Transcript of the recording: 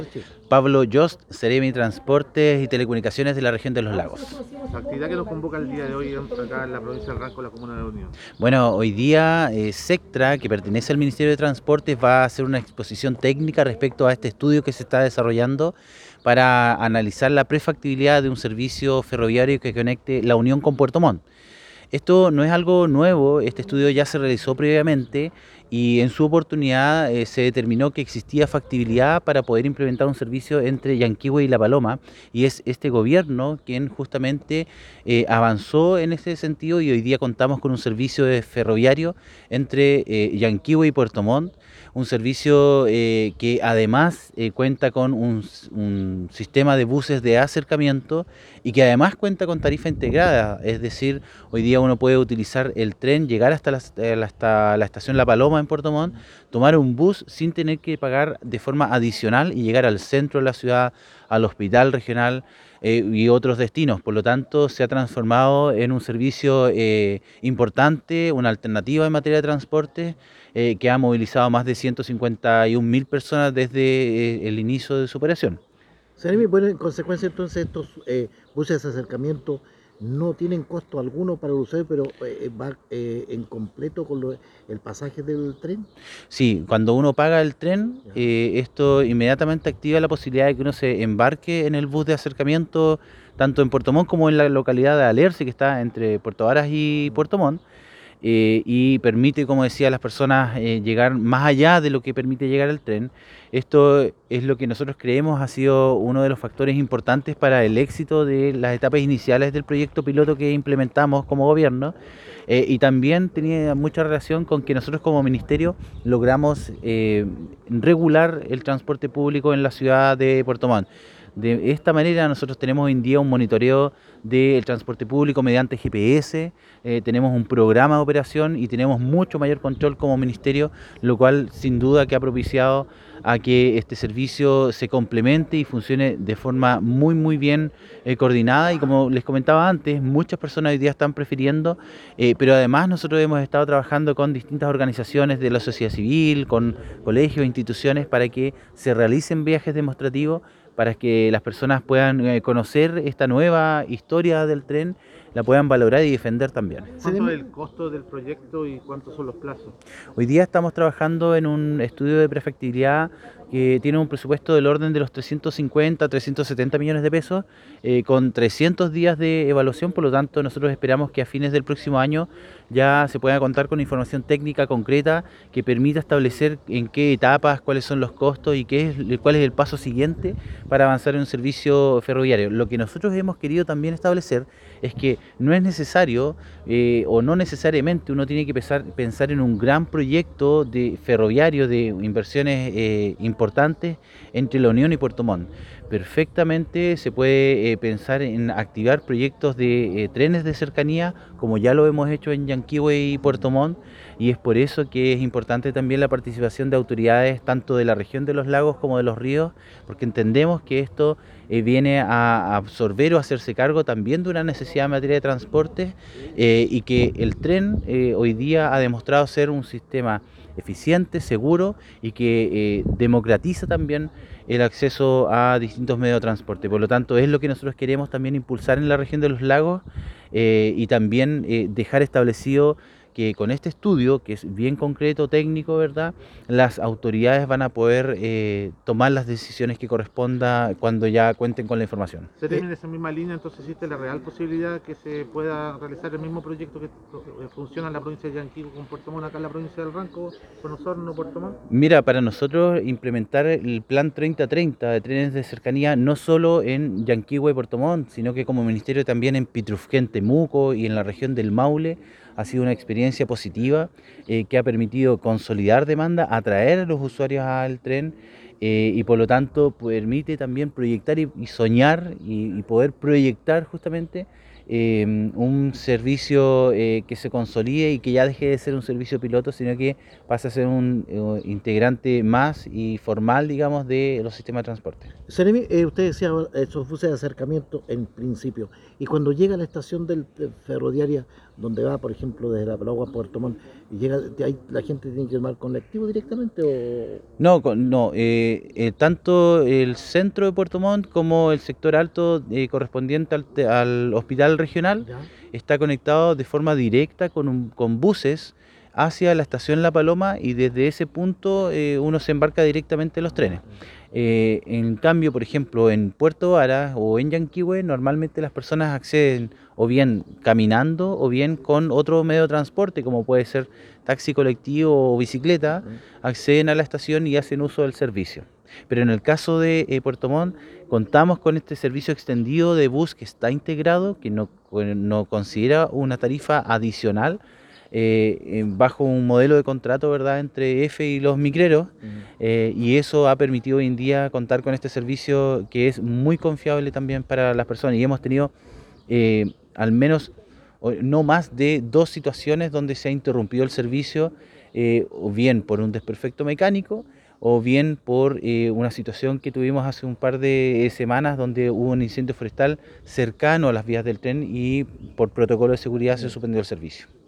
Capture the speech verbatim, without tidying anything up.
Sí. Pablo Yost, Seremi Transportes y Telecomunicaciones de la región de los Lagos. La actividad que nos convoca el día de hoy acá en la provincia del Ranco, la comuna de La Unión. Bueno, hoy día eh, Sectra, que pertenece al Ministerio de Transportes, va a hacer una exposición técnica respecto a este estudio que se está desarrollando para analizar la prefactibilidad de un servicio ferroviario que conecte La Unión con Puerto Montt. Esto no es algo nuevo, este estudio ya se realizó previamente y en su oportunidad eh, se determinó que existía factibilidad para poder implementar un servicio entre Yanquihue y La Paloma, y es este gobierno quien justamente eh, avanzó en ese sentido, y hoy día contamos con un servicio de ferroviario entre eh, Yanquihue y Puerto Montt, un servicio eh, que además eh, cuenta con un, un sistema de buses de acercamiento y que además cuenta con tarifa integrada, es decir, hoy día uno puede utilizar el tren, llegar hasta la, hasta la estación La Paloma en Puerto Montt, tomar un bus sin tener que pagar de forma adicional y llegar al centro de la ciudad, al hospital regional eh, y otros destinos. Por lo tanto, se ha transformado en un servicio eh, importante, una alternativa en materia de transporte eh, que ha movilizado más de ciento cincuenta y un mil personas desde eh, el inicio de su operación. Seremi, bueno, en consecuencia entonces estos eh, buses de acercamiento no tienen costo alguno para el usuario, pero eh, va eh, en completo con lo- el pasaje del tren. Sí, cuando uno paga el tren, Ya. eh, esto inmediatamente activa la posibilidad de que uno se embarque en el bus de acercamiento, tanto en Puerto Montt como en la localidad de Alerce, que está entre Puerto Varas y Puerto Montt, eh, y permite, como decía, a las personas eh, llegar más allá de lo que permite llegar el tren. Esto es lo que nosotros creemos ha sido uno de los factores importantes para el éxito de las etapas iniciales del proyecto piloto que implementamos como gobierno. Eh, y también tenía mucha relación con que nosotros como ministerio logramos eh, regular el transporte público en la ciudad de Puerto Montt. De esta manera nosotros tenemos hoy en día un monitoreo del transporte público mediante G P S, eh, tenemos un programa de operación y tenemos mucho mayor control como ministerio, lo cual sin duda que ha propiciado a que este servicio se complemente y funcione de forma muy muy bien eh, coordinada, y como les comentaba antes, muchas personas hoy día están prefiriendo, eh, pero además nosotros hemos estado trabajando con distintas organizaciones de la sociedad civil, con colegios, instituciones, para que se realicen viajes demostrativos, para que las personas puedan eh, conocer esta nueva historia del tren, la puedan valorar y defender también. ¿Cuánto es el costo del proyecto y cuántos son los plazos? Hoy día estamos trabajando en un estudio de prefactibilidad que tiene un presupuesto del orden de los trescientos cincuenta, trescientos setenta millones de pesos, eh, con trescientos días de evaluación. Por lo tanto, nosotros esperamos que a fines del próximo año ya se pueda contar con información técnica concreta que permita establecer en qué etapas, cuáles son los costos y qué es, cuál es el paso siguiente para avanzar en un servicio ferroviario. Lo que nosotros hemos querido también establecer es que no es necesario eh, o no necesariamente uno tiene que pensar, pensar en un gran proyecto de ferroviario de inversiones eh, importantes entre La Unión y Puerto Montt. Perfectamente se puede eh, pensar en activar proyectos de eh, trenes de cercanía, como ya lo hemos hecho en Yanquihue y Puerto Montt, y es por eso que es importante también la participación de autoridades tanto de la región de los lagos como de los ríos, porque entendemos que esto eh, viene a absorber o hacerse cargo también de una necesidad en materia de transporte, eh, y que el tren eh, hoy día ha demostrado ser un sistema eficiente, seguro y que eh, democratiza también el acceso a distintos medios de transporte. Por lo tanto, es lo que nosotros queremos también impulsar en la región de los lagos, eh, y también eh, dejar establecido que con este estudio, que es bien concreto, técnico, ¿verdad?, las autoridades van a poder eh, tomar las decisiones que corresponda cuando ya cuenten con la información. Se termina en esa misma línea, entonces existe la real posibilidad que se pueda realizar el mismo proyecto que eh, funciona en la provincia de Yanquihue con Puerto Montt, acá en la provincia del Ranco, con Osorno, Puerto Montt. Mira, para nosotros implementar el plan treinta treinta de trenes de cercanía no solo en Yanquihue y Puerto Montt, sino que como ministerio también en Pitrufquén, Temuco y en la región del Maule, ha sido una experiencia positiva eh, que ha permitido consolidar demanda, atraer a los usuarios al tren, eh, y por lo tanto permite también proyectar y, y soñar y, y poder proyectar justamente eh, un servicio eh, que se consolide y que ya deje de ser un servicio piloto, sino que pasa a ser un eh, integrante más y formal, digamos, de los sistemas de transporte. Seremi, eh, usted decía esos buses de acercamiento en principio, y cuando llega a la estación del, de ferroviaria donde va, por ejemplo, desde La Palagua a Puerto Montt, y llega, ahí la gente tiene que ir mal colectivo directamente o... No, con- no eh, eh, tanto el centro de Puerto Montt como el sector alto eh, correspondiente al, te- al hospital regional ¿Ya? está conectado de forma directa con, un- con buses hacia la estación La Paloma y desde ese punto eh, uno se embarca directamente en los trenes. Eh, en cambio, por ejemplo, en Puerto Vara o en Yanquihue, normalmente las personas acceden o bien caminando o bien con otro medio de transporte, como puede ser taxi colectivo o bicicleta, acceden a la estación y hacen uso del servicio. Pero en el caso de eh, Puerto Montt, contamos con este servicio extendido de bus que está integrado, que no, no considera una tarifa adicional eh, eh, bajo un modelo de contrato, ¿verdad?, entre F y los micreros, eh, y eso ha permitido hoy en día contar con este servicio que es muy confiable también para las personas. Y hemos tenido eh, al menos o- no más de dos situaciones donde se ha interrumpido el servicio, eh, o bien por un desperfecto mecánico, o bien por eh, una situación que tuvimos hace un par de semanas donde hubo un incendio forestal cercano a las vías del tren y por protocolo de seguridad se suspendió el servicio.